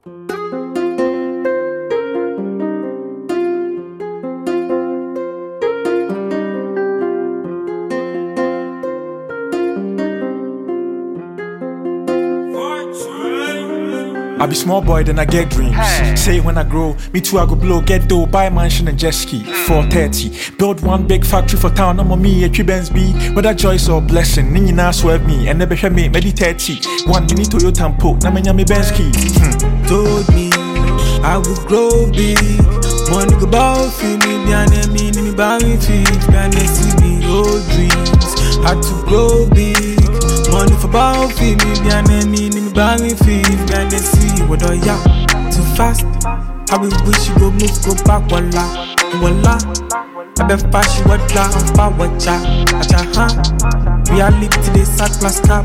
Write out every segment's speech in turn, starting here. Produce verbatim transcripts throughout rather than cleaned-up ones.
I be small boy, then I get dreams. Hey. Say when I grow, me too I go blow, get dough, buy mansion and jet ski. four thirty, build one big factory for town. I'm on me, a tree Benz B. Whether choice or blessing, Nini na swerve me, and never hear me, meditate. One mini Toyota Tampo, na me nyame Benz key. Told me I would grow big. Money go bow, feel me, behind me, me bow me feet, behind see me, old dreams. Had to grow big. Money for bow, feel me, behind me, me bow me feet, behind see. What are ya? Too fast. I will wish you go move, go back, voila, voila. I bet fast you what la, I'm far what ya, acha ha. Reality they sack plus cap.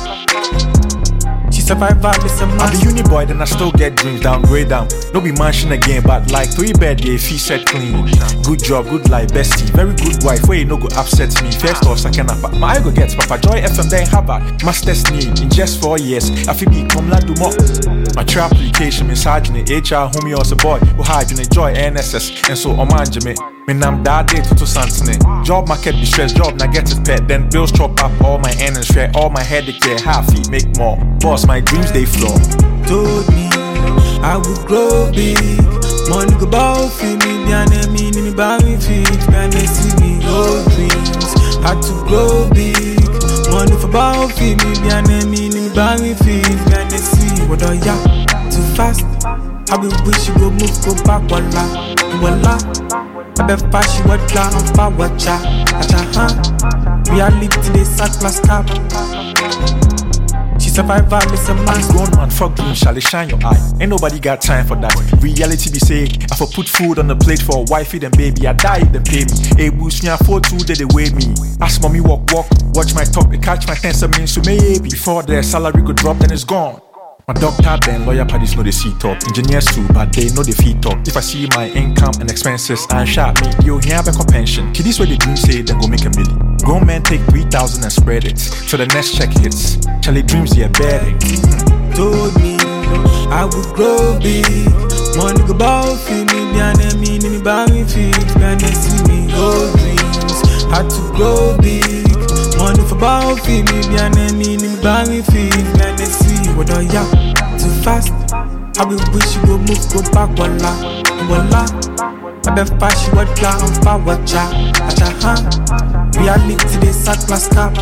She survived this a man. I'm the uni boy, then I still get dreams, downgrade down. No be mansion again, but like three bed, yeah, feet set clean. Good job, good life, bestie, very good wife. Where you no go upset me, first or second up. My ego gets Papa Joy F M then have a master's need in just four years. I feel be come la do more. My trap application is hard in the H R, homie or a boy who hide in enjoy N S S, and so on me. Me nam that day to to Santine. Job market be stressed, job na get it pet. Then bills chop up all my earnings, share all my headache, yeah, half feet make more. Boss, my dreams they flow. Told me I would grow big. Money go bow, feel me, behind me, me bow me feet, behind see me, old dreams. Had to grow big. Money for bow, feel me, behind me, me bow me feet, behind see. What are ya? Too fast. I will wish you go move, go back, voila, voila. I bet fast you what la, I'm far what ya, acha ha. Reality they sack plus cap. She survived violence a man. Grown man, fuck dreams, shall they shine your eye? Ain't nobody got time for that. Reality be say, I for put food on the plate for a wifey then baby, I die then pay me. Hey boost me, I four two they they weigh me. Ask mommy walk walk, watch my top, it catch my ten means so maybe before their salary go drop then it's gone. My doctor then lawyer parties know the seat talk. Engineers too, but they know the feet talk. If I see my income and expenses, I shot me. Yo, here have a pension. Kiddies where they dream say then go make a million. Grown men take three thousand and spread it. So the next check hits. Charlie dreams yeah bedding. Mm-hmm. Told me I would grow big. Money go bow, feel me, behind me, me bow me feet, behind see me, old dreams. Had to grow big. Money for bow, feel me, behind me, me bow me feet, behind see. What are ya? Too fast. I will wish you go move, go back, voila, voila. I bet fast you what la, I'm far what ya, acha ha. Reality they sack plus cap.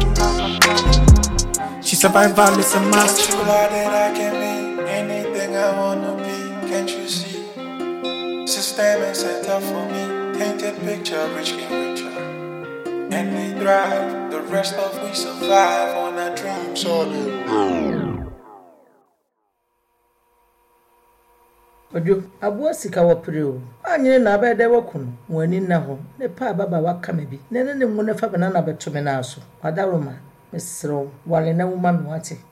She survived violence and mass. True that I can be anything I wanna be. Can't you see? System is set up for me. Painted picture, rich get richer. And they thrive. The rest of we survive on our dreams all in. Ojo abuo sika wo preo anyere na abede wakunu wani na ho ne pa baba waka me bi ne ne ne mu ne fa banana beto me na aso adaroma mesro wale na wuma me wate